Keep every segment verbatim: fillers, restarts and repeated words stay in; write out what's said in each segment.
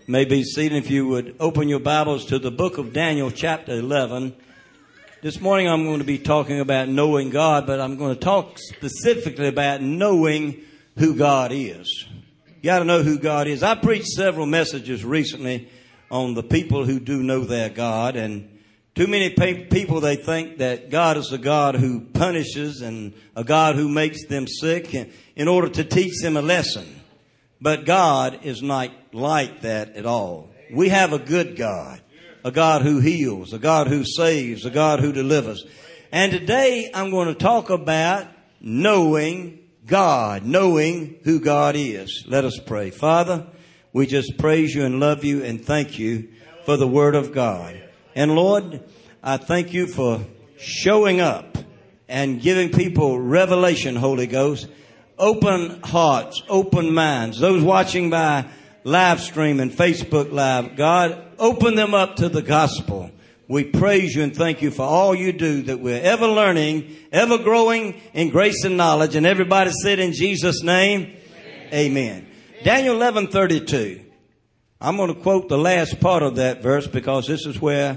may be seated. If you would open your Bibles to the book of Daniel, chapter eleven. This morning I'm going to be talking about knowing God, but I'm going to talk specifically about knowing who God is. You got to know who God is. I preached several messages recently on the people who do know their God, and too many pe- people, they think that God is a God who punishes and a God who makes them sick in order to teach them a lesson. But God is not like that at all. We have a good God, a God who heals, a God who saves, a God who delivers. And today I'm going to talk about knowing God, knowing who God is. Let us pray. Father, we just praise you and love you and thank you for the Word of God. And Lord, I thank you for showing up and giving people revelation, Holy Ghost. Open hearts, open minds. Those watching by live stream and Facebook Live, God, open them up to the gospel. We praise you and thank you for all you do, that we're ever learning, ever growing in grace and knowledge. And everybody said in Jesus' name, amen. Amen. Daniel eleven thirty-two. I'm going to quote the last part of that verse because this is where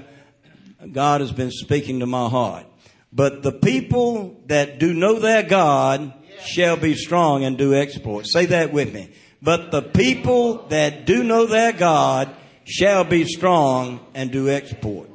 God has been speaking to my heart. But the people that do know their God shall be strong and do exploits. Say that with me. But the people that do know their God shall be strong and do exploit.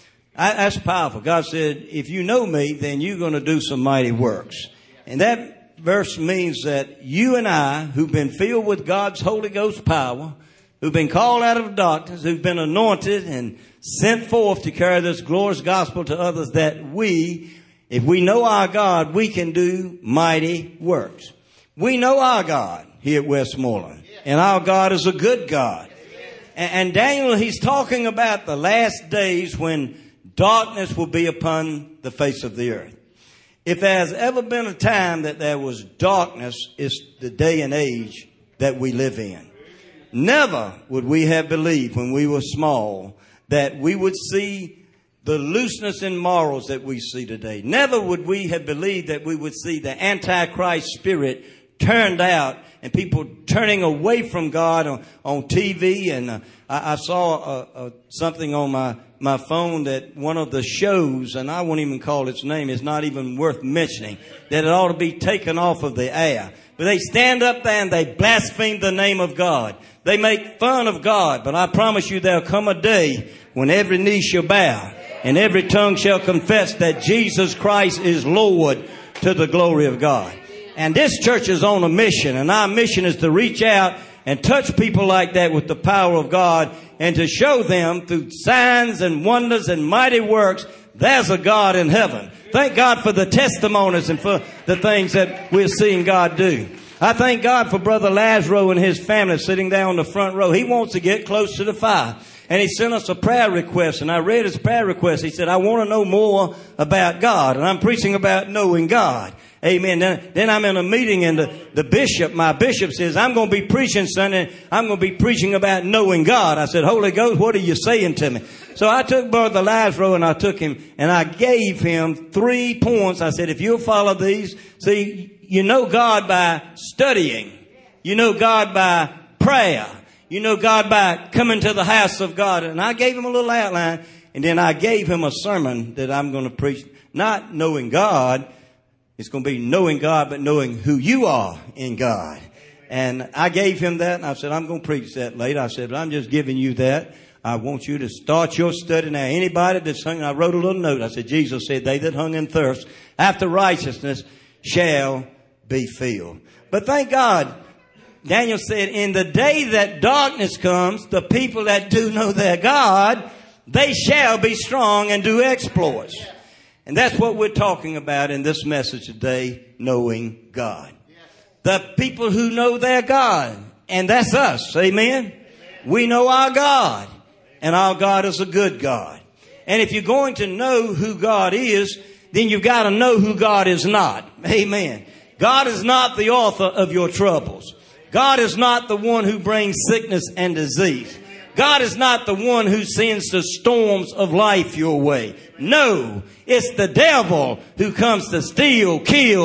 I, that's powerful. God said, if you know me, then you're going to do some mighty works. And that verse means that you and I, who've been filled with God's Holy Ghost power, who've been called out of darkness, who've been anointed and sent forth to carry this glorious gospel to others, that we, if we know our God, we can do mighty works. We know our God here at Westmoreland, and our God is a good God. And, and Daniel, he's talking about the last days when darkness will be upon the face of the earth. If there has ever been a time that there was darkness, it's the day and age that we live in. Never would we have believed when we were small that we would see the looseness in morals that we see today. Never would we have believed that we would see the Antichrist spirit turned out and people turning away from God on, on T V. And uh, I, I saw uh, uh, something on my, my phone that one of the shows, and I won't even call its name, is not even worth mentioning, that it ought to be taken off of the air. But they stand up there and they blaspheme the name of God. They make fun of God. But I promise you there'll come a day when every knee shall bow and every tongue shall confess that Jesus Christ is Lord, to the glory of God. And this church is on a mission, and our mission is to reach out and touch people like that with the power of God and to show them through signs and wonders and mighty works, there's a God in heaven. Thank God for the testimonies and for the things that we're seeing God do. I thank God for Brother Lazaro and his family sitting there on the front row. He wants to get close to the fire. And he sent us a prayer request, and I read his prayer request. He said, I want to know more about God, and I'm preaching about knowing God. Amen. Then, then I'm in a meeting, and the, the bishop, my bishop says, I'm going to be preaching Sunday. I'm going to be preaching about knowing God. I said, Holy Ghost, what are you saying to me? So I took Brother Lazaro, and I took him, and I gave him three points. I said, if you'll follow these, see, you know God by studying. You know God by prayer. You know God by coming to the house of God. And I gave him a little outline, and then I gave him a sermon that I'm going to preach. Not knowing God. It's going to be knowing God, but knowing who you are in God. And I gave him that, and I said, I'm going to preach that later. I said, but I'm just giving you that. I want you to start your study now. Anybody that's hung, I wrote a little note. I said, Jesus said, they that hung in thirst after righteousness shall be filled. But thank God, Daniel said, in the day that darkness comes, the people that do know their God, they shall be strong and do exploits. And that's what we're talking about in this message today, knowing God. The people who know their God. And that's us. Amen? We know our God. And our God is a good God. And if you're going to know who God is, then you've got to know who God is not. Amen. God is not the author of your troubles. God is not the one who brings sickness and disease. God is not the one who sends the storms of life your way. No, it's the devil who comes to steal, kill,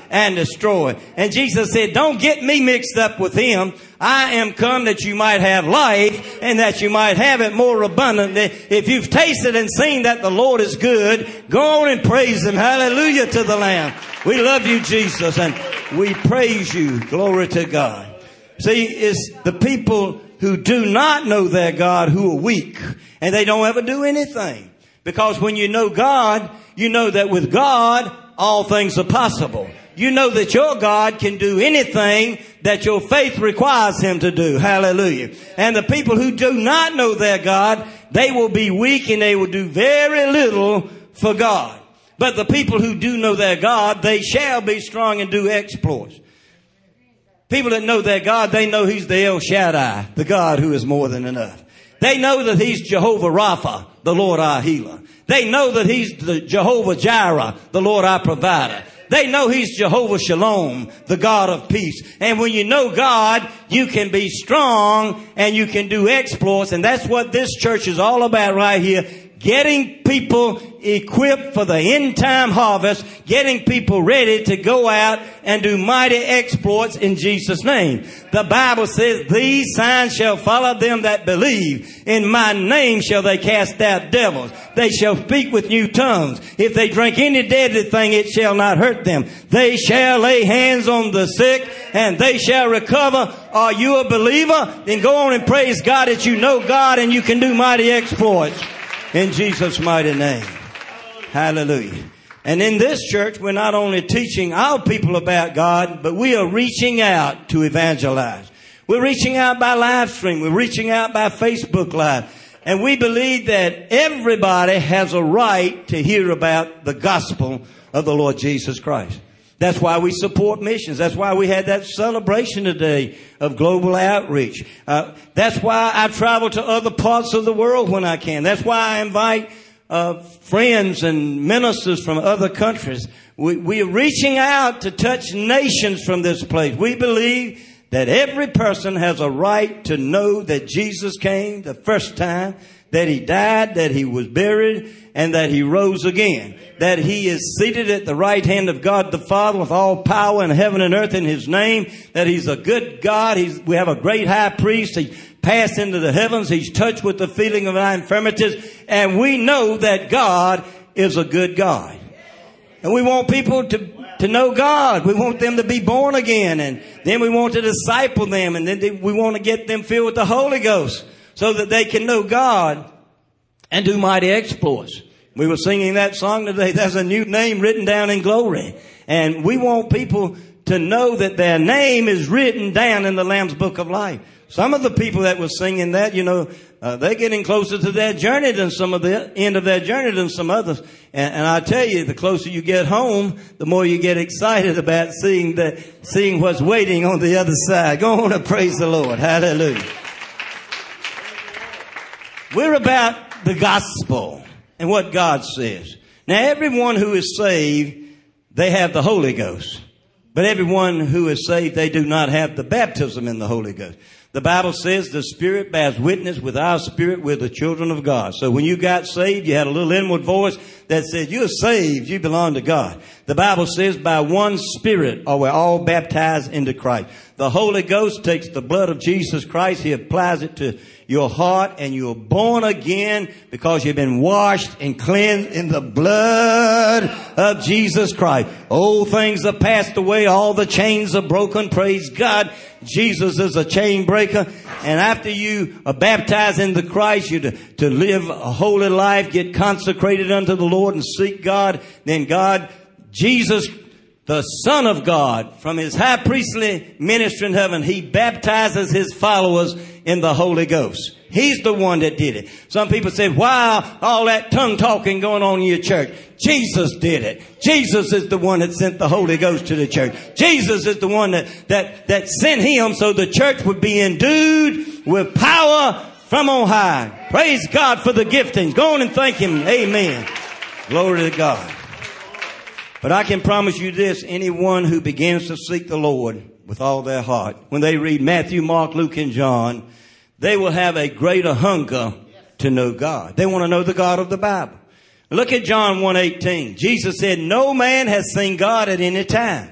and destroy. And Jesus said, don't get me mixed up with him. I am come that you might have life and that you might have it more abundantly. If you've tasted and seen that the Lord is good, go on and praise him. Hallelujah to the Lamb. We love you, Jesus, and we praise you. Glory to God. See, it's the people who do not know their God who are weak, and they don't ever do anything. Because when you know God, you know that with God, all things are possible. You know that your God can do anything that your faith requires him to do. Hallelujah. And the people who do not know their God, they will be weak and they will do very little for God. But the people who do know their God, they shall be strong and do exploits. People that know their God, they know he's the El Shaddai, the God who is more than enough. They know that he's Jehovah Rapha, the Lord our healer. They know that he's the Jehovah Jireh, the Lord our provider. They know he's Jehovah Shalom, the God of peace. And when you know God, you can be strong and you can do exploits. And that's what this church is all about right here. Getting people equipped for the end time harvest, getting people ready to go out and do mighty exploits in Jesus' name. The Bible says, these signs shall follow them that believe. In my name shall they cast out devils. They shall speak with new tongues. If they drink any deadly thing, it shall not hurt them. They shall lay hands on the sick and they shall recover. Are you a believer? Then go on and praise God that you know God and you can do mighty exploits. In Jesus' mighty name. Hallelujah. And in this church, we're not only teaching our people about God, but we are reaching out to evangelize. We're reaching out by live stream. We're reaching out by Facebook Live. And we believe that everybody has a right to hear about the gospel of the Lord Jesus Christ. That's why we support missions. That's why we had that celebration today of global outreach. Uh, that's why I travel to other parts of the world when I can. That's why I invite uh, friends and ministers from other countries. We, we are reaching out to touch nations from this place. We believe that every person has a right to know that Jesus came the first time, that he died, that he was buried, and that he rose again. That he is seated at the right hand of God the Father with all power in heaven and earth in his name. That he's a good God. He's, we have a great high priest. He passed into the heavens. He's touched with the feeling of our infirmities. And we know that God is a good God. And we want people to, to know God. We want them to be born again. And then we want to disciple them. And then they, we want to get them filled with the Holy Ghost so that they can know God and do mighty exploits. We were singing that song today. There's a new name written down in glory. And we want people to know that their name is written down in the Lamb's Book of Life. Some of the people that were singing that, you know, uh, they're getting closer to their journey than some of the end of their journey than some others. And, and I tell you, the closer you get home, the more you get excited about seeing the, seeing what's waiting on the other side. Go on and praise the Lord. Hallelujah. We're about the gospel and what God says. Now, everyone who is saved, they have the Holy Ghost. But everyone who is saved, they do not have the baptism in the Holy Ghost. The Bible says the Spirit bears witness with our spirit, we're the children of God. So when you got saved, you had a little inward voice that said, you're saved, you belong to God. The Bible says by one Spirit are we all baptized into Christ. The Holy Ghost takes the blood of Jesus Christ, he applies it to your heart, and you're born again because you've been washed and cleansed in the blood of Jesus Christ. Old things are passed away. All the chains are broken. Praise God. Jesus is a chain breaker. And after you are baptized into Christ, you to, to live a holy life, get consecrated unto the Lord and seek God. Then God, Jesus, the Son of God, from his high priestly ministry in heaven, he baptizes his followers in the Holy Ghost. He's the one that did it. Some people say, why all that tongue talking going on in your church? Jesus did it. Jesus is the one that sent the Holy Ghost to the church. Jesus is the one that, that, that sent him so the church would be endued with power from on high. Praise God for the giftings. Go on and thank him. Amen. Glory to God. But I can promise you this, anyone who begins to seek the Lord with all their heart, when they read Matthew, Mark, Luke, and John, they will have a greater hunger to know God. They want to know the God of the Bible. Look at John one eighteen. Jesus said, no man has seen God at any time.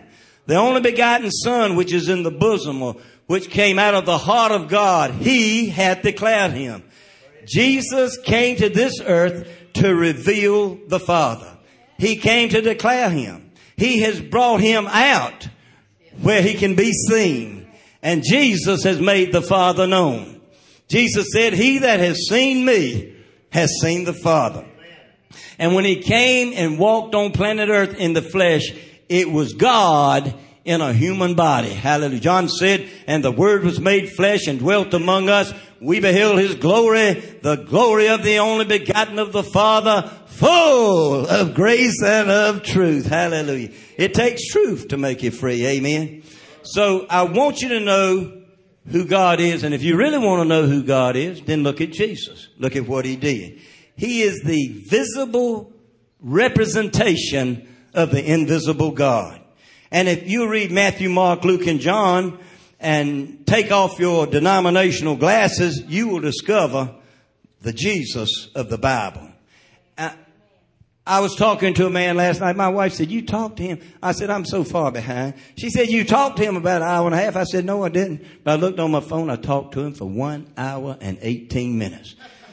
The only begotten Son, which is in the bosom, or which came out of the heart of God, he hath declared him. Jesus came to this earth to reveal the Father. He came to declare him. He has brought him out where he can be seen. And Jesus has made the Father known. Jesus said, he that has seen me has seen the Father. And when he came and walked on planet earth in the flesh, it was God in a human body. Hallelujah. John said, and the Word was made flesh and dwelt among us. We beheld his glory, the glory of the only begotten of the Father, full of grace and of truth. Hallelujah. It takes truth to make you free. Amen. So I want you to know who God is. And if you really want to know who God is, then look at Jesus. Look at what he did. He is the visible representation of the invisible God. And if you read Matthew, Mark, Luke, and John and take off your denominational glasses, you will discover the Jesus of the Bible. I, I was talking to a man last night. My wife said, you talked to him? I said, I'm so far behind. She said, you talked to him about an hour and a half. I said, no, I didn't. But I looked on my phone. I talked to him for one hour and eighteen minutes.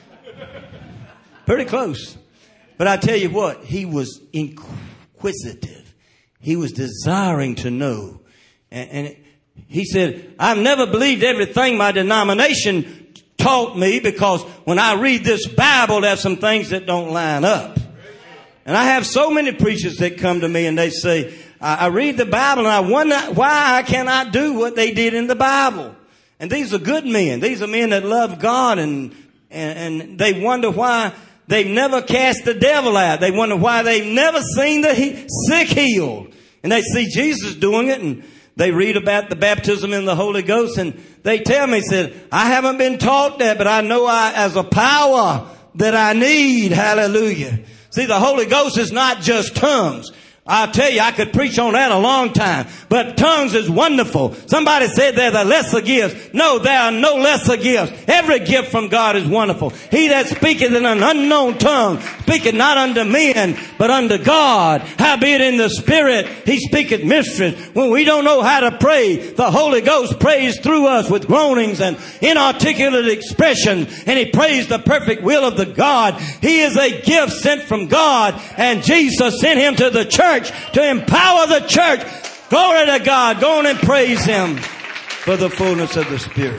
Pretty close. But I tell you what, he was inquisitive. He was desiring to know. And, and it, he said, I've never believed everything my denomination taught me, because when I read this Bible, there's some things that don't line up. And I have so many preachers that come to me and they say, I, I read the Bible and I wonder why I cannot do what they did in the Bible. And these are good men. These are men that love God, and, and, and they wonder why they've never cast the devil out. They wonder why they've never seen the he- sick healed. And they see Jesus doing it, and they read about the baptism in the Holy Ghost, and they tell me, said, I haven't been taught that, but I know I, as a power that I need. Hallelujah. See, the Holy Ghost is not just tongues. I'll tell you, I could preach on that a long time. But tongues is wonderful. Somebody said they're the lesser gifts. No, there are no lesser gifts. Every gift from God is wonderful. He that speaketh in an unknown tongue speaketh not unto men, but unto God. Howbeit in the Spirit he speaketh mysteries. When we don't know how to pray, the Holy Ghost prays through us with groanings and inarticulate expression. And he prays the perfect will of the God. He is a gift sent from God. And Jesus sent him to the church to empower the church. Glory to God. Go on and praise him for the fullness of the Spirit.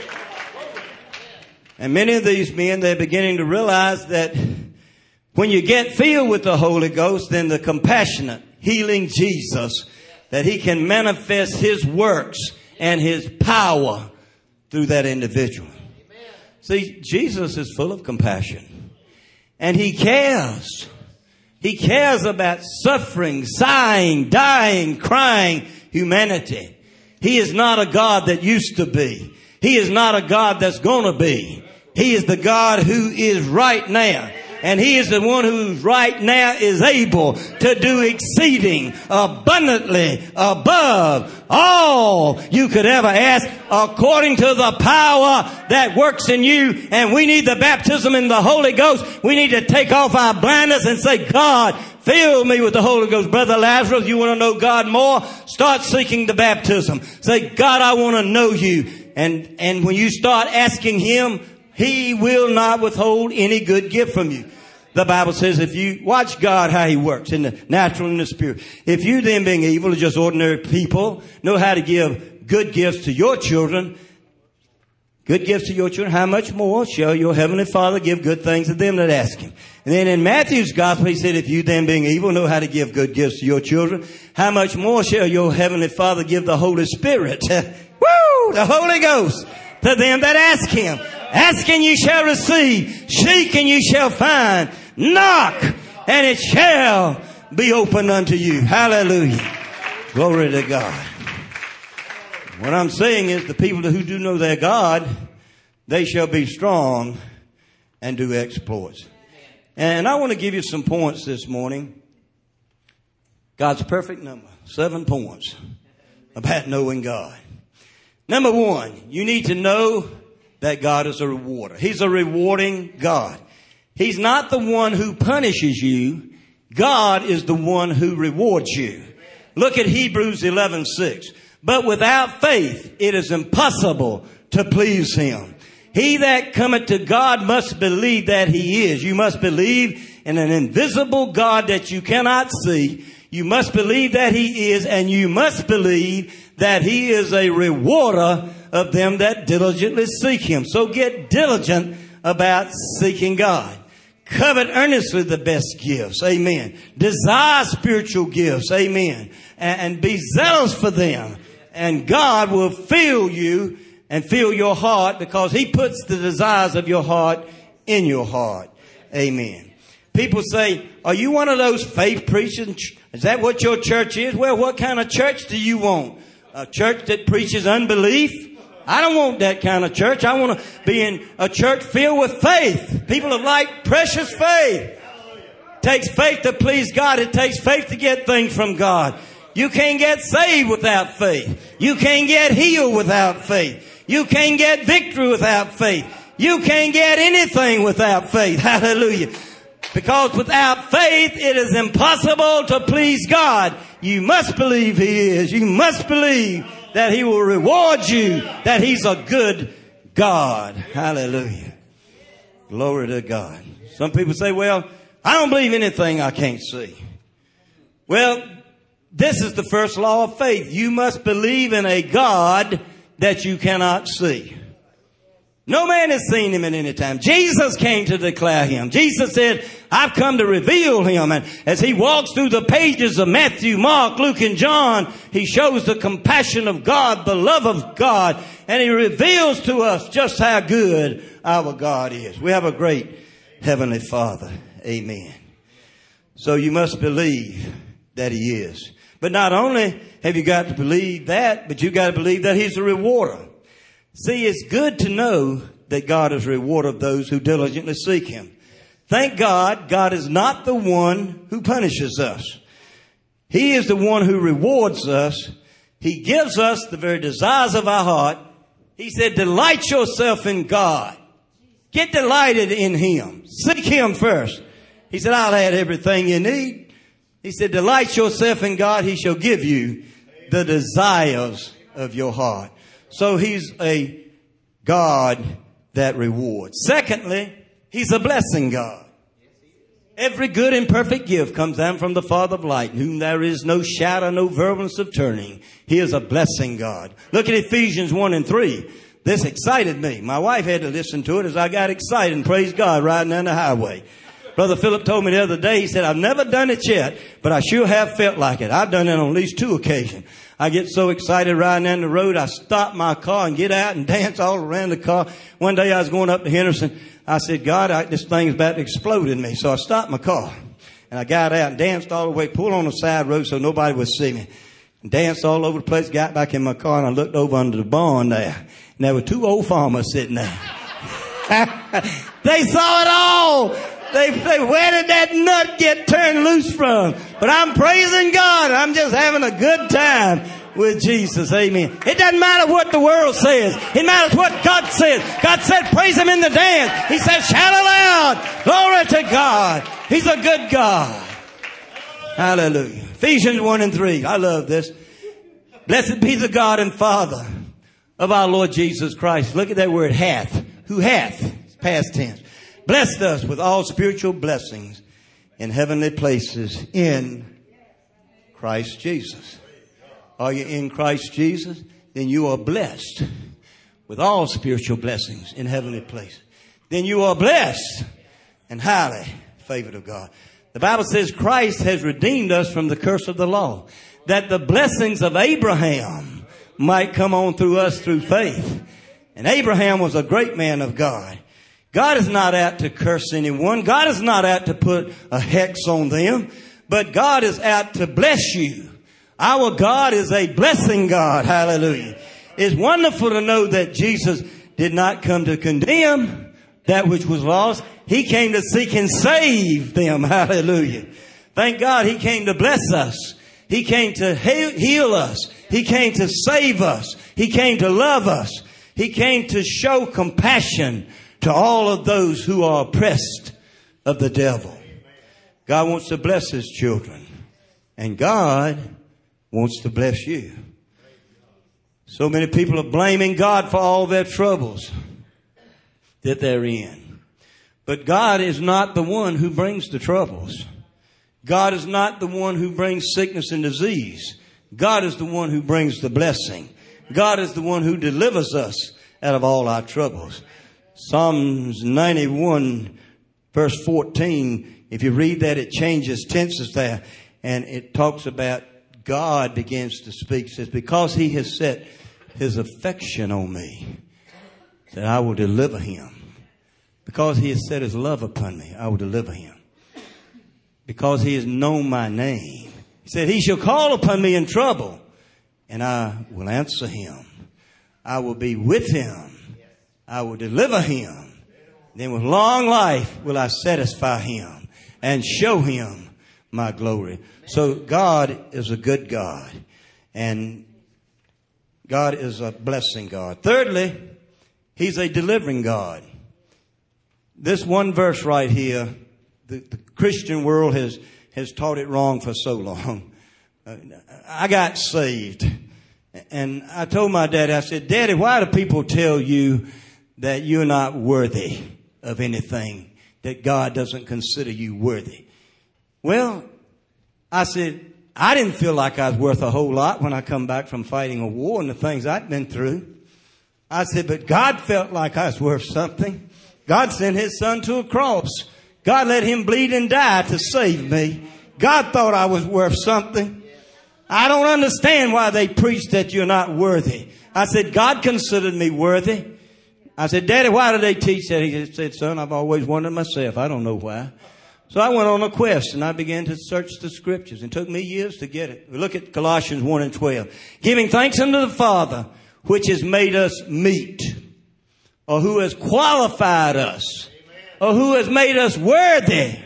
And many of these men, they're beginning to realize that when you get filled with the Holy Ghost, then the compassionate, healing Jesus, that he can manifest his works and his power through that individual. See, Jesus is full of compassion, and he cares. He cares about suffering, sighing, dying, crying humanity. He is not a God that used to be. He is not a God that's going to be. He is the God who is right now. And he is the one who right now is able to do exceeding abundantly above all you could ever ask, according to the power that works in you. And we need the baptism in the Holy Ghost. We need to take off our blindness and say, God, fill me with the Holy Ghost. Brother Lazarus, you want to know God more? Start seeking the baptism. Say, God, I want to know you. And, and when you start asking him, he will not withhold any good gift from you. The Bible says if you watch God how he works in the natural and the spirit. If you then, being evil, as just ordinary people, know how to give good gifts to your children, good gifts to your children, how much more shall your heavenly Father give good things to them that ask him? And then in Matthew's gospel, he said, if you then, being evil, know how to give good gifts to your children, how much more shall your heavenly Father give the Holy Spirit? Woo! The Holy Ghost to them that ask him. Ask and you shall receive. Seek and you shall find. Knock and it shall be opened unto you. Hallelujah. Glory to God. What I'm saying is the people who do know their God, they shall be strong and do exploits. And I want to give you some points this morning. God's perfect number. Seven points about knowing God. Number one, you need to know that God is a rewarder. He's a rewarding God. He's not the one who punishes you. God is the one who rewards you. Look at Hebrews eleven six. But without faith, it is impossible to please him. He that cometh to God must believe that he is. You must believe in an invisible God that you cannot see. You must believe that he is, and you must believe that he is a rewarder of them that diligently seek him. So get diligent about seeking God. Covet earnestly the best gifts. Amen. Desire spiritual gifts. Amen. And, and be zealous for them. And God will fill you and fill your heart, because he puts the desires of your heart in your heart. Amen. People say, are you one of those faith preachers? Is that what your church is? Well, what kind of church do you want? A church that preaches unbelief? I don't want that kind of church. I want to be in a church filled with faith. People of like precious faith. It takes faith to please God. It takes faith to get things from God. You can't get saved without faith. You can't get healed without faith. You can't get victory without faith. You can't get anything without faith. Hallelujah. Because without faith, it is impossible to please God. You must believe he is. You must believe that he will reward you, that he's a good God. Hallelujah. Glory to God. Some people say, well, I don't believe anything I can't see. Well, this is the first law of faith. You must believe in a God that you cannot see. No man has seen him at any time. Jesus came to declare him. Jesus said, I've come to reveal him. And as he walks through the pages of Matthew, Mark, Luke, and John, he shows the compassion of God, the love of God, and he reveals to us just how good our God is. We have a great Heavenly Father. Amen. So you must believe that he is. But not only have you got to believe that, but you got to believe that he's a rewarder. See, it's good to know that God is a rewarder of those who diligently seek him. Thank God, God is not the one who punishes us. He is the one who rewards us. He gives us the very desires of our heart. He said, delight yourself in God. Get delighted in him. Seek him first. He said, I'll add everything you need. He said, delight yourself in God. He shall give you the desires of your heart. So he's a God that rewards. Secondly, he's a blessing God. Every good and perfect gift comes down from the Father of light, in whom there is no shadow, no variableness of turning. He is a blessing God. Look at Ephesians one and three. This excited me. My wife had to listen to it as I got excited and praised God riding down the highway. Brother Philip told me the other day, he said, I've never done it yet, but I sure have felt like it. I've done it on at least two occasions. I get so excited riding down the road, I stop my car and get out and dance all around the car. One day I was going up to Henderson. I said, God, I, this thing's about to explode in me. So I stopped my car and I got out and danced all the way, pulled on the side road so nobody would see me. And danced all over the place, got back in my car, and I looked over under the barn there. And there were two old farmers sitting there. They saw it all. They, they, where did that nut get turned loose from? But I'm praising God. I'm just having a good time with Jesus. Amen. It doesn't matter what the world says. It matters what God says. God said, praise him in the dance. He said, shout aloud. Glory to God. He's a good God. Hallelujah. Ephesians one and three. I love this. Blessed be the God and Father of our Lord Jesus Christ. Look at that word, hath. Who hath? It's past tense. Blessed us with all spiritual blessings in heavenly places in Christ Jesus. Are you in Christ Jesus? Then you are blessed with all spiritual blessings in heavenly places. Then you are blessed and highly favored of God. The Bible says Christ has redeemed us from the curse of the law, that the blessings of Abraham might come on through us through faith. And Abraham was a great man of God. God is not out to curse anyone. God is not out to put a hex on them. But God is out to bless you. Our God is a blessing God. Hallelujah. It's wonderful to know that Jesus did not come to condemn that which was lost. He came to seek and save them. Hallelujah. Thank God he came to bless us. He came to heal us. He came to save us. He came to love us. He came to show compassion to all of those who are oppressed of the devil. God wants to bless his children. And God wants to bless you. So many people are blaming God for all their troubles that they're in. But God is not the one who brings the troubles. God is not the one who brings sickness and disease. God is the one who brings the blessing. God is the one who delivers us out of all our troubles. Psalms ninety-one, verse fourteen, if you read that, it changes tenses there. And it talks about God begins to speak. It says, because he has set his affection on me, that I will deliver him. Because he has set his love upon me, I will deliver him. Because he has known my name. He said, he shall call upon me in trouble, and I will answer him. I will be with him. I will deliver him. Then with long life will I satisfy him and show him my glory. So God is a good God. And God is a blessing God. Thirdly, he's a delivering God. This one verse right here, the, the Christian world has, has taught it wrong for so long. Uh, I got saved. And I told my daddy, I said, Daddy, why do people tell you that you're not worthy of anything, that God doesn't consider you worthy? Well, I said, I didn't feel like I was worth a whole lot when I come back from fighting a war and the things I'd been through. I said, but God felt like I was worth something. God sent his son to a cross. God let him bleed and die to save me. God thought I was worth something. I don't understand why they preach that you're not worthy. I said, God considered me worthy. I said, Daddy, why do they teach that? He said, son, I've always wondered myself. I don't know why. So I went on a quest and I began to search the scriptures. It took me years to get it. We look at Colossians one and twelve. Giving thanks unto the Father, which has made us meet, or who has qualified us, or who has made us worthy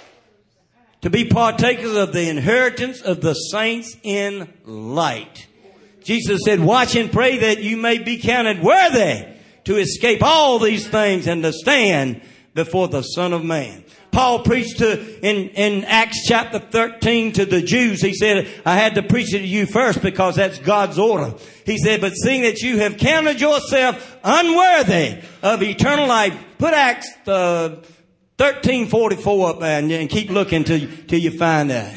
to be partakers of the inheritance of the saints in light. Jesus said, watch and pray that you may be counted worthy to escape all these things and to stand before the Son of Man. Paul preached to in, in Acts chapter thirteen to the Jews. He said, I had to preach it to you first because that's God's order. He said, but seeing that you have counted yourself unworthy of eternal life. Put Acts uh, thirteen forty-four up there and, and keep looking till, till you find that.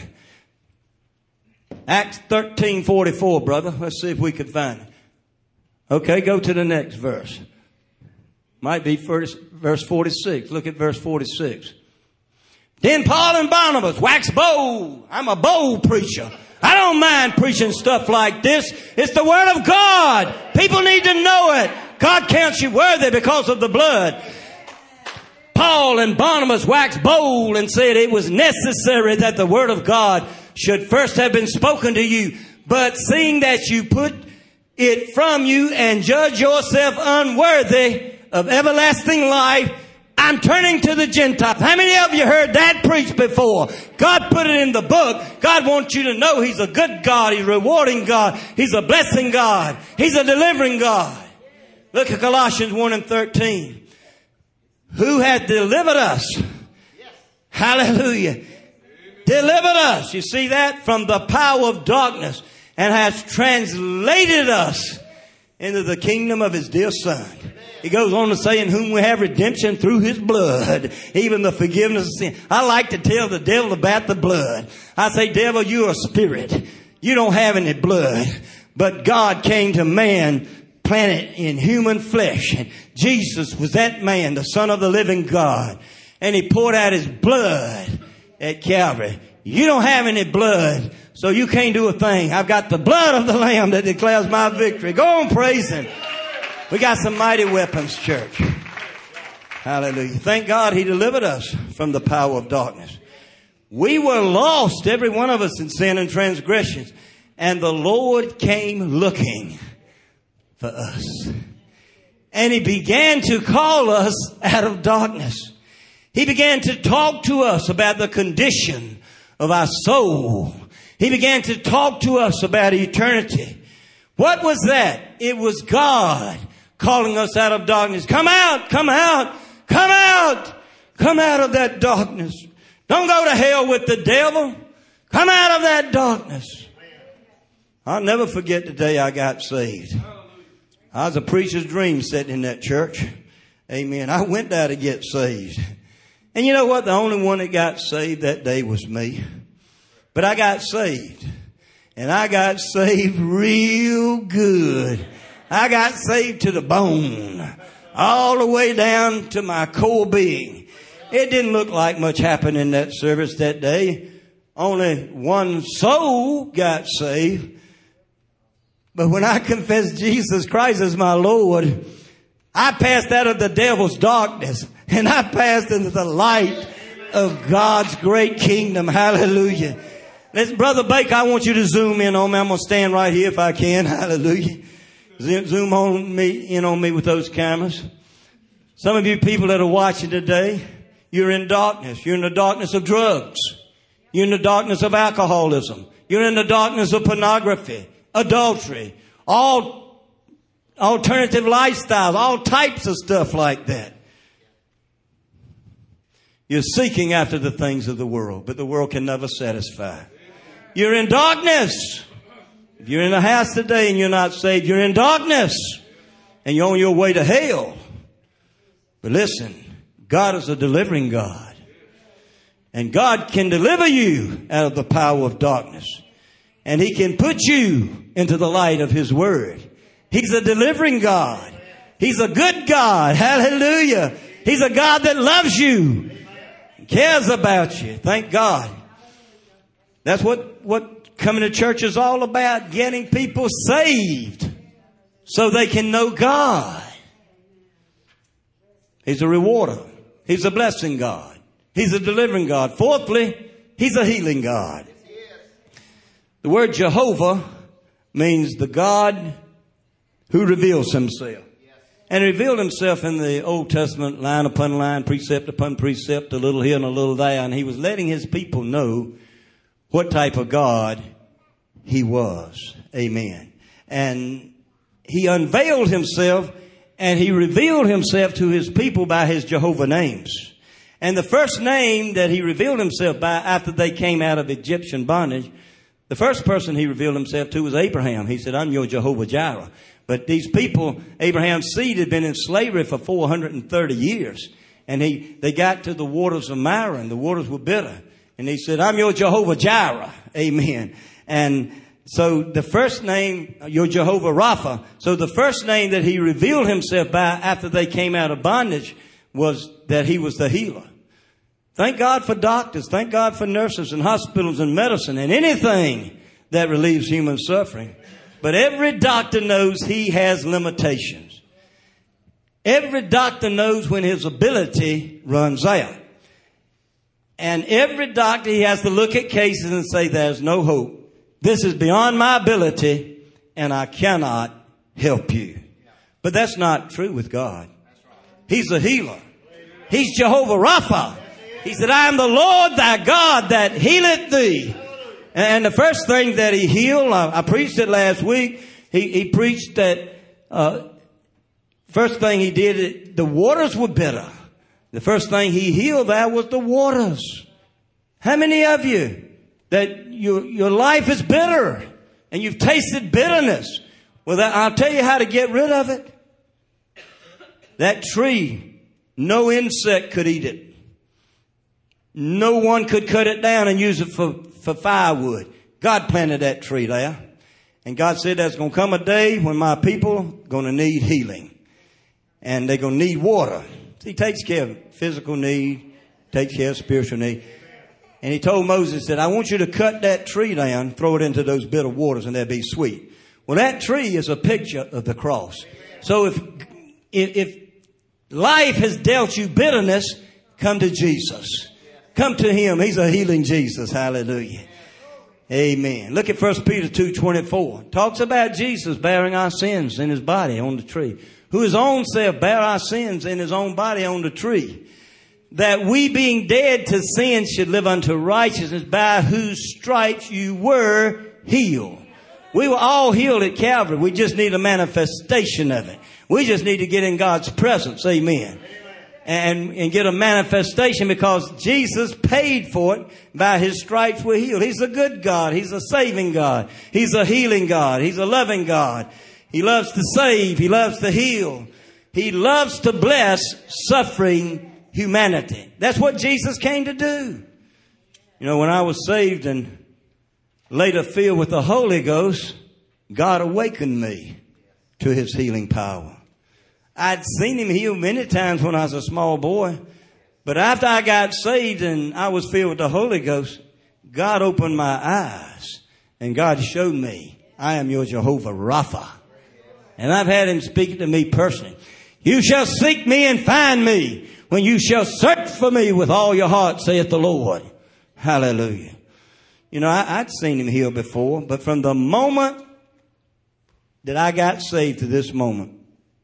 Acts thirteen forty-four, brother. Let's see if we can find it. Okay, go to the next verse. Might be first, verse forty-six. Look at verse forty-six. Then Paul and Barnabas waxed bold. I'm a bold preacher. I don't mind preaching stuff like this. It's the Word of God. People need to know it. God counts you worthy because of the blood. Paul and Barnabas waxed bold and said it was necessary that the Word of God should first have been spoken to you. But seeing that you put it from you and judge yourself unworthy of everlasting life, I'm turning to the Gentiles. How many of you heard that preached before? God put it in the book. God wants you to know He's a good God. He's a rewarding God. He's a blessing God. He's a delivering God. Look at Colossians one and thirteen. Who hath delivered us? Hallelujah. Delivered us. You see that? From the power of darkness, and has translated us into the kingdom of His dear Son. He goes on to say, in whom we have redemption through His blood, even the forgiveness of sin. I like to tell the devil about the blood. I say, devil, you're a spirit. You don't have any blood. But God came to man, planted in human flesh. And Jesus was that man, the Son of the living God. And He poured out His blood at Calvary. You don't have any blood, so you can't do a thing. I've got the blood of the Lamb that declares my victory. Go on, praise Him. We got some mighty weapons, church. Hallelujah. Thank God He delivered us from the power of darkness. We were lost, every one of us, in sin and transgressions. And the Lord came looking for us. And He began to call us out of darkness. He began to talk to us about the condition of our soul. He began to talk to us about eternity. What was that? It was God calling us out of darkness. Come out, come out, come out, come out of that darkness. Don't go to hell with the devil. Come out of that darkness. I'll never forget the day I got saved. I was a preacher's dream sitting in that church. Amen. I went there to get saved. And you know what? The only one that got saved that day was me. But I got saved. And I got saved real good. I got saved to the bone. All the way down to my core being. It didn't look like much happened in that service that day. Only one soul got saved. But when I confessed Jesus Christ as my Lord, I passed out of the devil's darkness and I passed into the light of God's great kingdom. Hallelujah. Listen, Brother Baker, I want you to zoom in on me. I'm going to stand right here if I can. Hallelujah. Zoom on me, in on me with those cameras. Some of you people that are watching today, you're in darkness. You're in the darkness of drugs. You're in the darkness of alcoholism. You're in the darkness of pornography, adultery, all alternative lifestyles, all types of stuff like that. You're seeking after the things of the world, but the world can never satisfy. You're in darkness. If you're in a house today and you're not saved, you're in darkness and you're on your way to hell. But listen, God is a delivering God. And God can deliver you out of the power of darkness. And He can put you into the light of His Word. He's a delivering God. He's a good God. Hallelujah. He's a God that loves you. Cares about you. Thank God. That's what, what coming to church is all about. Getting people saved so they can know God. He's a rewarder. He's a blessing God. He's a delivering God. Fourthly, He's a healing God. The word Jehovah means the God who reveals Himself. And He revealed Himself in the Old Testament, line upon line, precept upon precept, a little here and a little there. And He was letting His people know what type of God He was. Amen. And He unveiled Himself and He revealed Himself to His people by His Jehovah names. And the first name that He revealed Himself by after they came out of Egyptian bondage, the first person He revealed Himself to was Abraham. He said, I'm your Jehovah Jireh. But these people, Abraham's seed had been in slavery for four hundred thirty years. And he, they got to the waters of Marah and the waters were bitter. And He said, I'm your Jehovah Jireh. Amen. And so the first name, your Jehovah Rapha. So the first name that He revealed Himself by after they came out of bondage was that He was the healer. Thank God for doctors. Thank God for nurses and hospitals and medicine and anything that relieves human suffering. But every doctor knows he has limitations. Every doctor knows when his ability runs out. And every doctor, he has to look at cases and say, there's no hope. This is beyond my ability and I cannot help you. But that's not true with God. He's a healer. He's Jehovah Rapha. He said, I am the Lord thy God that healeth thee. And the first thing that He healed, I, I preached it last week. He, he preached that, uh, first thing He did, the waters were bitter. The first thing He healed there was the waters. How many of you that your, your life is bitter and you've tasted bitterness? Well, that, I'll tell you how to get rid of it. That tree, no insect could eat it. No one could cut it down and use it for, for firewood. God planted that tree there. And God said there's going to come a day when my people are going to need healing. And they're going to need water. He takes care of physical need, takes care of spiritual need. And He told Moses that I want you to cut that tree down, throw it into those bitter waters, and they'll be sweet. Well, that tree is a picture of the cross. So if, if, if life has dealt you bitterness, come to Jesus. Come to Him. He's a healing Jesus. Hallelujah. Amen. Look at First Peter two twenty-four. Talks about Jesus bearing our sins in His body on the tree. Who His own self bare our sins in His own body on the tree. That we being dead to sin should live unto righteousness, by whose stripes you were healed. We were all healed at Calvary. We just need a manifestation of it. We just need to get in God's presence. Amen. and, and get a manifestation, because Jesus paid for it. By His stripes we're healed. He's a good God. He's a saving God. He's a healing God. He's a loving God. He loves to save. He loves to heal. He loves to bless suffering humanity. That's what Jesus came to do. You know, when I was saved and later filled with the Holy Ghost, God awakened me to His healing power. I'd seen Him heal many times when I was a small boy. But after I got saved and I was filled with the Holy Ghost, God opened my eyes and God showed me, I am your Jehovah Rapha. And I've had Him speaking to me personally. You shall seek me and find me when you shall search for me with all your heart, saith the Lord. Hallelujah. You know, I, I'd seen Him heal before, but from the moment that I got saved to this moment,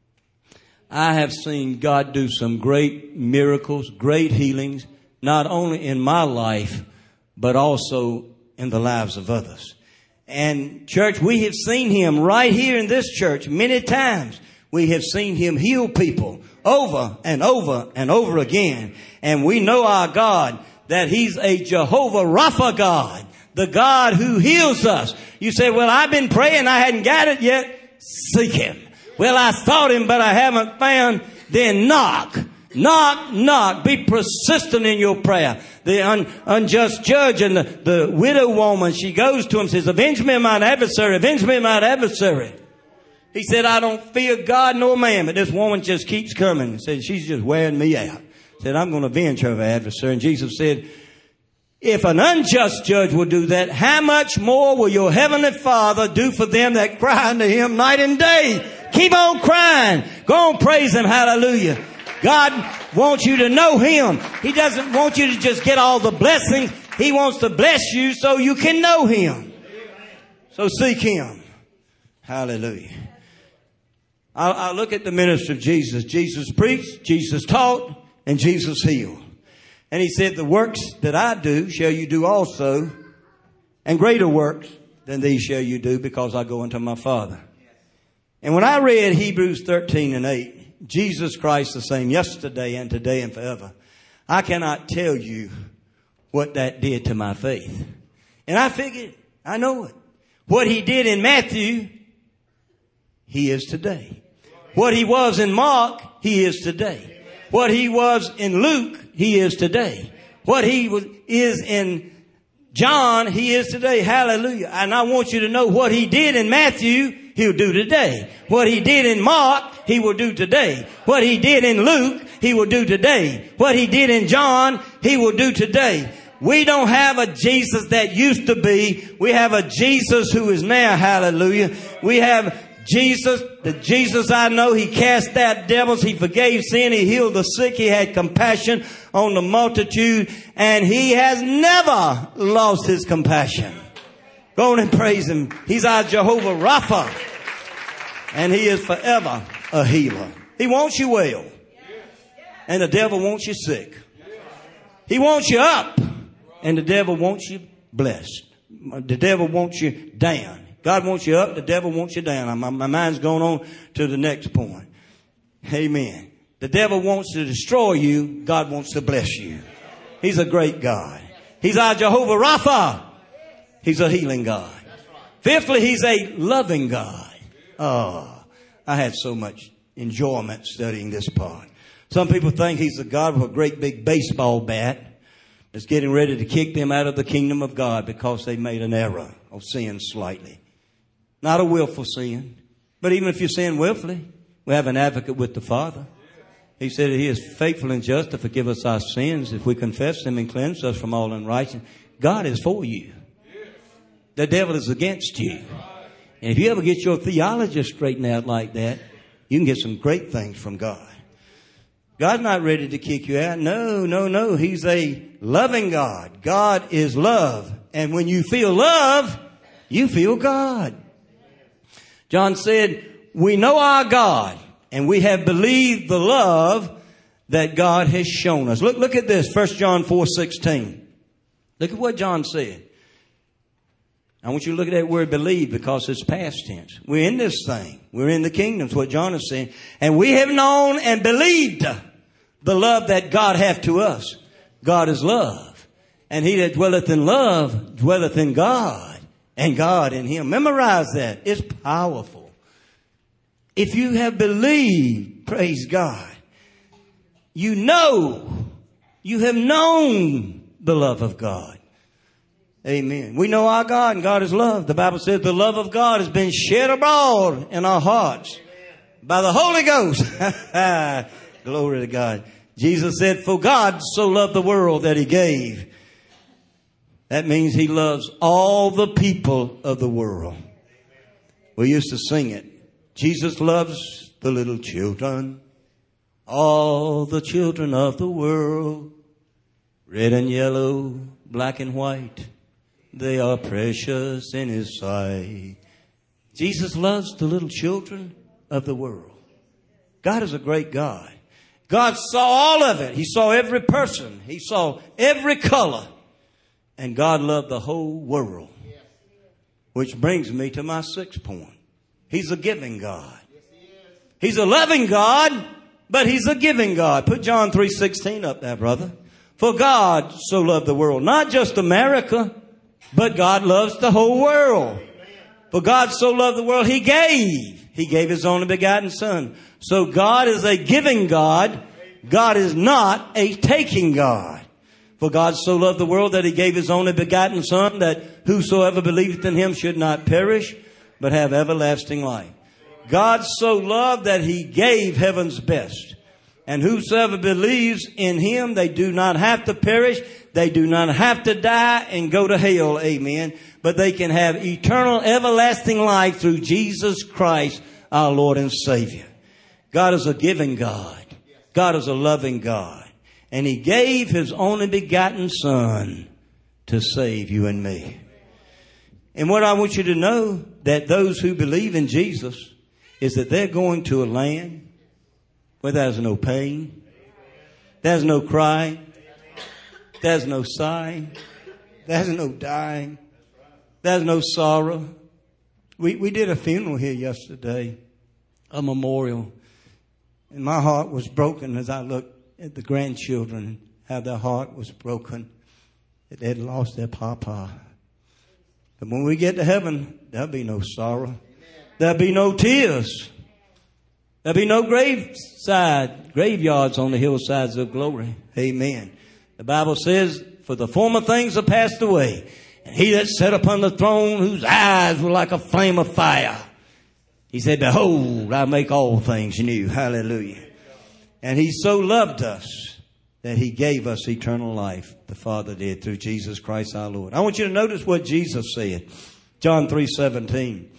I have seen God do some great miracles, great healings, not only in my life, but also in the lives of others. And church, we have seen Him right here in this church many times. We have seen Him heal people over and over and over again. And we know our God, that He's a Jehovah Rapha God, the God who heals us. You say, well, I've been praying, I hadn't got it yet. Seek Him. Well, I sought Him, but I haven't found. Then knock. Knock, knock. Be persistent in your prayer. The un, unjust judge and the, the widow woman, she goes to him and says, avenge me mine adversary, avenge me mine adversary. He said, I don't fear God nor man, but this woman just keeps coming. He said, she's just wearing me out. He said, I'm going to avenge her adversary. And Jesus said, if an unjust judge will do that, how much more will your heavenly Father do for them that cry unto Him night and day? Keep on crying. Go on, praise Him. Hallelujah. God wants you to know Him. He doesn't want you to just get all the blessings. He wants to bless you so you can know Him. So seek Him. Hallelujah. I'll, I'll look at the ministry of Jesus. Jesus preached, Jesus taught, and Jesus healed. And He said, the works that I do shall you do also, and greater works than these shall you do, because I go unto my Father. And when I read Hebrews thirteen and eight, Jesus Christ the same yesterday and today and forever, I cannot tell you what that did to my faith. And I figured, I know it. What He did in Matthew, He is today. What He was in Mark, He is today. What He was in Luke, He is today. What He was, is in John, He is today. Hallelujah. And I want you to know what He did in Matthew, He'll do today. What He did in Mark, He will do today. What He did in Luke, He will do today. What He did in John, He will do today. We don't have a Jesus that used to be. We have a Jesus who is now. Hallelujah. We have Jesus, the Jesus I know. He cast out devils. He forgave sin. He healed the sick. He had compassion on the multitude. And He has never lost His compassion. Go on and praise Him. He's our Jehovah Rapha. And He is forever a healer. He wants you well. And the devil wants you sick. He wants you up. And the devil wants you blessed. The devil wants you down. God wants you up. The devil wants you down. My, my mind's going on to the next point. Amen. The devil wants to destroy you. God wants to bless you. He's a great God. He's our Jehovah Rapha. He's a healing God. Fifthly, He's a loving God. Oh, I had so much enjoyment studying this part. Some people think He's a God with a great big baseball bat that's getting ready to kick them out of the kingdom of God because they made an error or sinned slightly. Not a willful sin. But even if you sin willfully, we have an advocate with the Father. He said that He is faithful and just to forgive us our sins if we confess them and cleanse us from all unrighteousness. God is for you. The devil is against you. And if you ever get your theology straightened out like that, you can get some great things from God. God's not ready to kick you out. No, no, no. He's a loving God. God is love. And when you feel love, you feel God. John said, we know our God and we have believed the love that God has shown us. Look, look at this. First John four sixteen. Look at what John said. I want you to look at that word believe because it's past tense. We're in this thing. We're in the kingdom. That's what John is saying. And we have known and believed the love that God hath to us. God is love. And he that dwelleth in love dwelleth in God, and God in him. Memorize that. It's powerful. If you have believed, praise God, you know, you have known the love of God. Amen. We know our God, and God is love. The Bible says the love of God has been shed abroad in our hearts by the Holy Ghost. Glory to God. Jesus said, for God so loved the world that he gave. That means he loves all the people of the world. We used to sing it. Jesus loves the little children, all the children of the world, red and yellow, black and white. They are precious in his sight. Jesus loves the little children of the world. God is a great God. God saw all of it. He saw every person. He saw every color. And God loved the whole world. Which brings me to my sixth point. He's a giving God. He's a loving God, but he's a giving God. Put John three sixteen up there, brother. For God so loved the world, not just America, but God loves the whole world. For God so loved the world, he gave. He gave his only begotten son. So God is a giving God. God is not a taking God. For God so loved the world that he gave his only begotten son, that whosoever believeth in him should not perish, but have everlasting life. God so loved that he gave heaven's best. And whosoever believes in him, they do not have to perish. They do not have to die and go to hell. Amen. But they can have eternal, everlasting life through Jesus Christ, our Lord and Savior. God is a giving God. God is a loving God. And he gave his only begotten son to save you and me. And what I want you to know, that those who believe in Jesus, is that they're going to a land where there's no pain, there's no crying, there's no sighing, there's no dying, there's no sorrow. We we did a funeral here yesterday, a memorial, and my heart was broken as I looked at the grandchildren, how their heart was broken, that they had lost their papa. But when we get to heaven, there'll be no sorrow. There'll be no tears. There'll be no graveside, graveyards on the hillsides of glory. Amen. The Bible says, for the former things are passed away, and he that sat upon the throne, whose eyes were like a flame of fire, he said, behold, I make all things new. Hallelujah. And he so loved us that he gave us eternal life. The Father did, through Jesus Christ our Lord. I want you to notice what Jesus said. John three seventeen.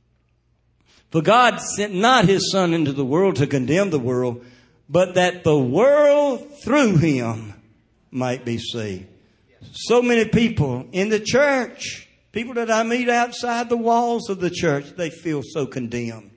For God sent not his son into the world to condemn the world, but that the world through him might be saved. So many people in the church, people that I meet outside the walls of the church, they feel so condemned.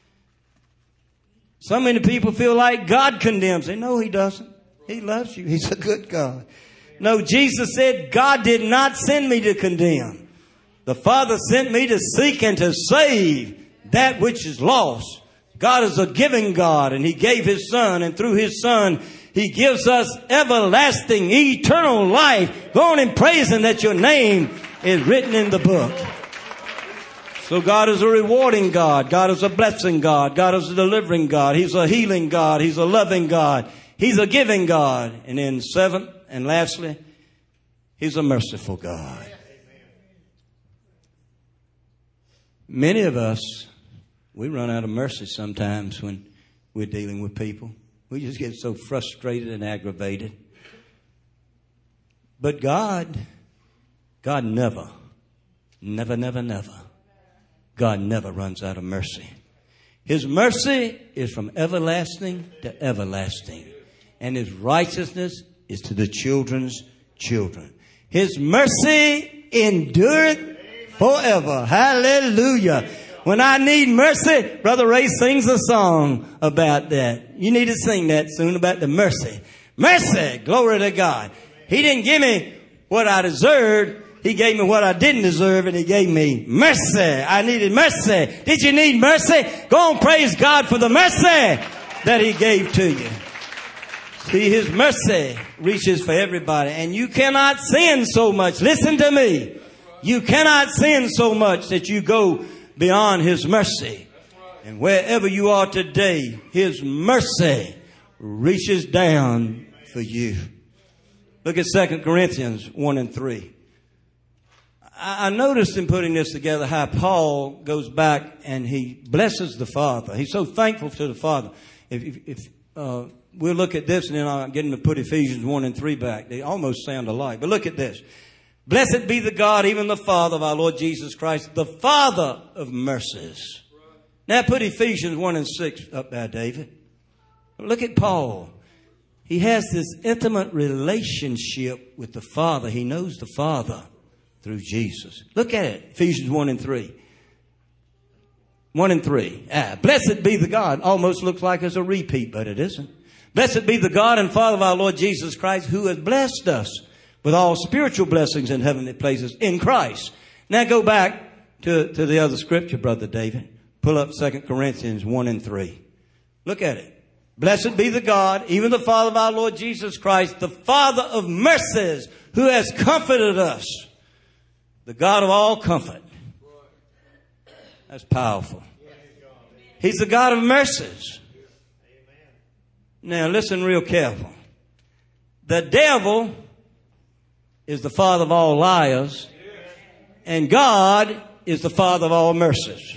So many people feel like God condemns them. No, he doesn't. He loves you. He's a good God. No, Jesus said, God did not send me to condemn. The Father sent me to seek and to save that which is lost. God is a giving God, and he gave his son, and through his son, he gives us everlasting, eternal life. Go on and praise him that your name is written in the book. So God is a rewarding God. God is a blessing God. God is a delivering God. He's a healing God. He's a loving God. He's a giving God. And then seventh and lastly, he's a merciful God. Many of us, we run out of mercy sometimes when we're dealing with people. We just get so frustrated and aggravated. But God, God never, never, never, never, God never runs out of mercy. His mercy is from everlasting to everlasting. And his righteousness is to the children's children. His mercy endureth forever. Hallelujah. When I need mercy, Brother Ray sings a song about that. You need to sing that soon, about the mercy. Mercy. Glory to God. He didn't give me what I deserved. He gave me what I didn't deserve, and he gave me mercy. I needed mercy. Did you need mercy? Go on, praise God for the mercy that he gave to you. See, His mercy reaches for everybody. And you cannot sin so much. Listen to me. You cannot sin so much that you go beyond His mercy. And wherever you are today, His mercy reaches down for you. Look at Second Corinthians one and three. I noticed in putting this together how Paul goes back and he blesses the Father. He's so thankful to the Father. If, if, if uh, we'll look at this and then I'll get him to put Ephesians one and three back. They almost sound alike. But look at this. Blessed be the God, even the Father of our Lord Jesus Christ, the Father of mercies. Now put Ephesians one and six up there, David. Look at Paul. He has this intimate relationship with the Father. He knows the Father through Jesus. Look at it. Ephesians one and three. one and three. Ah, blessed be the God. Almost looks like it's a repeat, but it isn't. Blessed be the God and Father of our Lord Jesus Christ, who has blessed us with all spiritual blessings in heavenly places in Christ. Now go back to, to the other scripture, Brother David. Pull up Second Corinthians one and three. Look at it. Blessed be the God, even the Father of our Lord Jesus Christ, the Father of mercies, who has comforted us. The God of all comfort. That's powerful. He's the God of mercies. Now listen real careful. The devil is the father of all liars, and God is the Father of all mercies.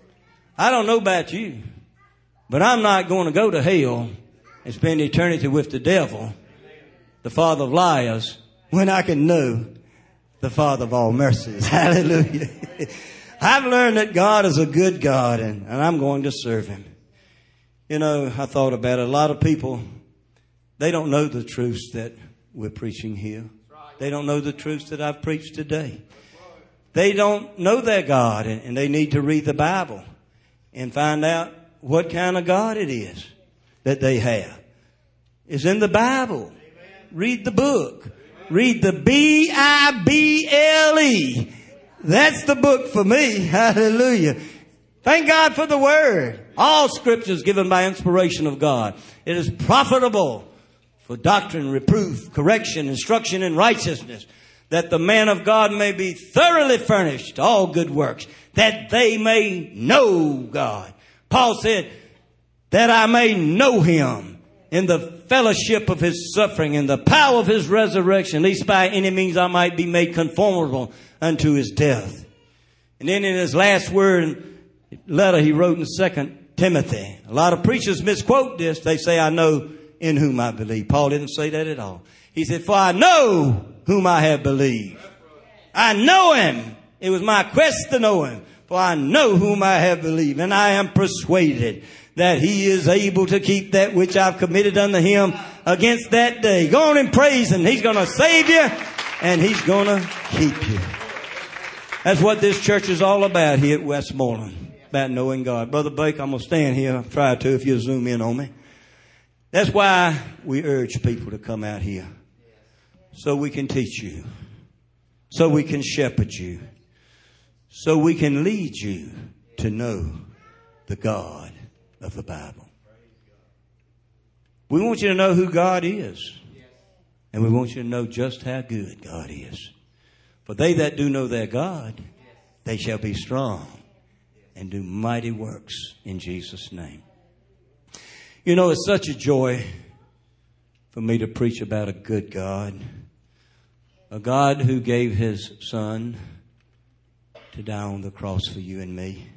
I don't know about you, but I'm not going to go to hell and spend eternity with the devil, the father of liars, when I can know the Father of all mercies. Hallelujah. I've learned that God is a good God, and, and I'm going to serve Him. You know, I thought about it. A lot of people, they don't know the truths that we're preaching here. They don't know the truths that I've preached today. They don't know their God, and, and they need to read the Bible and find out what kind of God it is that they have. It's in the Bible. Read the book. Read the B I B L E. That's the book for me. Hallelujah. Thank God for the Word. All Scripture is given by inspiration of God. It is profitable for doctrine, reproof, correction, instruction in righteousness, that the man of God may be thoroughly furnished to all good works, that they may know God. Paul said, that I may know Him in the fellowship of His suffering and the power of His resurrection, least by any means I might be made conformable unto His death. And then in his last word, letter he wrote in Second Timothy. A lot of preachers misquote this. They say, I know in whom I believe. Paul didn't say that at all. He said, for I know whom I have believed. I know Him. It was my quest to know Him. For I know whom I have believed. And I am persuaded that He is able to keep that which I've committed unto Him against that day. Go on and praise Him. He's going to save you and He's going to keep you. That's what this church is all about here at Westmoreland, about knowing God. Brother Baker, I'm going to stand here. I'll try to if you zoom in on me. That's why we urge people to come out here, so we can teach you, so we can shepherd you, so we can lead you to know the God of the Bible. We want you to know who God is. And we want you to know just how good God is. For they that do know their God, they shall be strong and do mighty works in Jesus' name. You know, it's such a joy for me to preach about a good God. A God who gave His Son to die on the cross for you and me.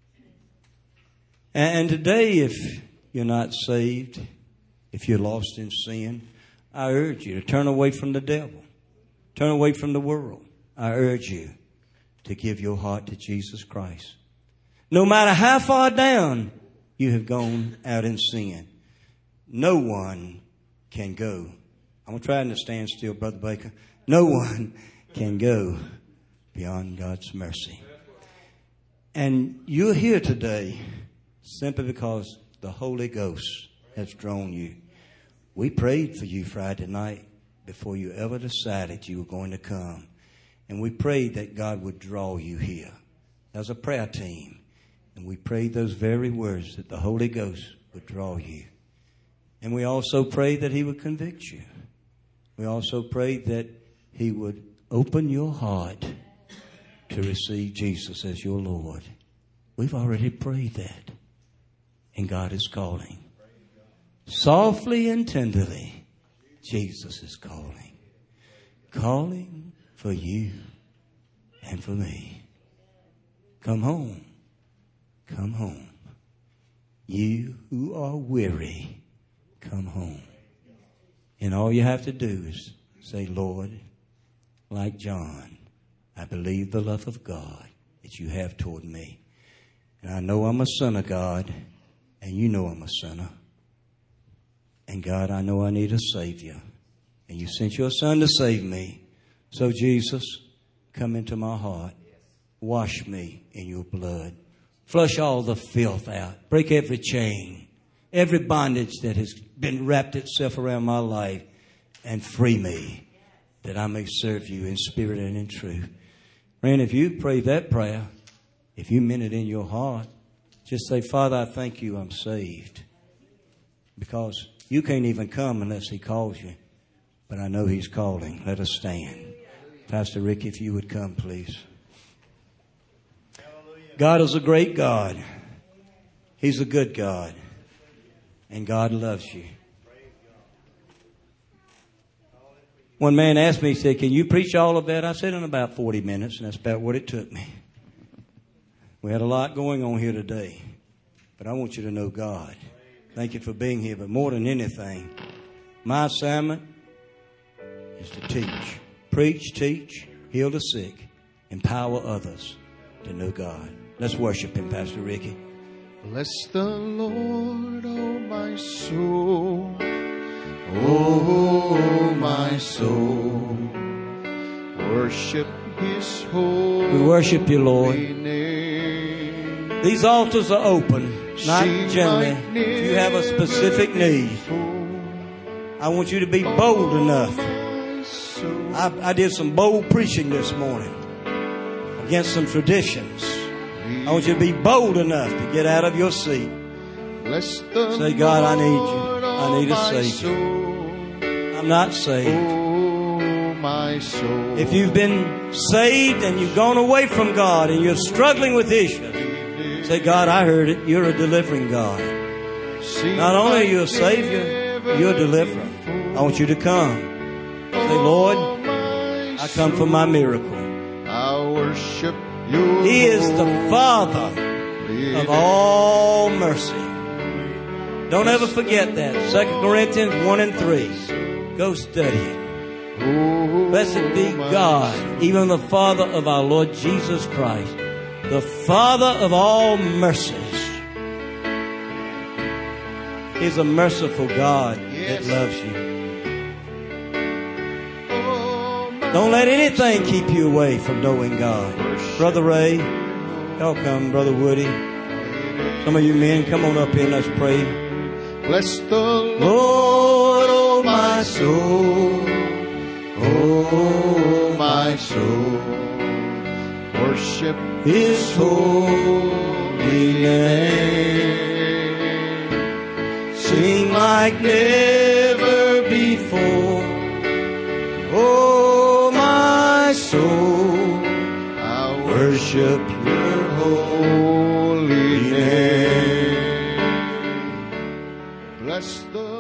And today, if you're not saved, if you're lost in sin, I urge you to turn away from the devil. Turn away from the world. I urge you to give your heart to Jesus Christ. No matter how far down you have gone out in sin, no one can go. I'm going to try to stand still, Brother Baker. No one can go beyond God's mercy. And you're here today simply because the Holy Ghost has drawn you. We prayed for you Friday night before you ever decided you were going to come. And we prayed that God would draw you here. As a prayer team. And we prayed those very words, that the Holy Ghost would draw you. And we also pray that He would convict you. We also pray that He would open your heart to receive Jesus as your Lord. We've already prayed that. And God is calling. Softly and tenderly, Jesus is calling. Calling for you and for me. Come home. Come home. You who are weary, come home. And all you have to do is say, Lord, like John, I believe the love of God that you have toward me. And I know I'm a son of God, and you know I'm a sinner. And God, I know I need a Savior. And you sent your Son to save me. So Jesus, come into my heart. Wash me in your blood. Flush all the filth out. Break every chain, every bondage that has been wrapped itself around my life, and free me that I may serve you in spirit and in truth. Friend, if you pray that prayer, if you meant it in your heart, just say, Father, I thank you I'm saved. Because you can't even come unless He calls you. But I know He's calling. Let us stand. Pastor Rick, if you would come, please. God is a great God. He's a good God. And God loves you. One man asked me, he said, can you preach all of that? I said, in about forty minutes, and that's about what it took me. We had a lot going on here today. But I want you to know God. Thank you for being here. But more than anything, my assignment is to teach. Preach, teach, heal the sick, empower others to know God. Let's worship Him, Pastor Ricky. Bless the Lord, oh my soul. Oh, my soul. Worship His holy We worship you, Lord. name. These altars are open, not generally. If you have a specific need, I want you to be bold enough. I, I did some bold preaching this morning against some traditions. I want you to be bold enough to get out of your seat. Say, God, I need you. I need a Savior. I'm not saved. If you've been saved and you've gone away from God and you're struggling with issues, say, God, I heard it. You're a delivering God. Not only are you a Savior, you're a deliverer. I want you to come. Say, Lord, I come for my miracle. I worship you. He is the Father of all mercy. Don't ever forget that. Second Corinthians one and three. Go study it. Blessed be God, even the Father of our Lord Jesus Christ, the Father of all mercies. He's a merciful God that loves you. Don't let anything keep you away from knowing God. Brother Ray, y'all come. Brother Woody, some of you men, come on up here and let's pray. Bless the Lord, oh my soul, oh my soul. Worship His holy name. Sing like never before. Oh my soul, I worship your holy name. Bless the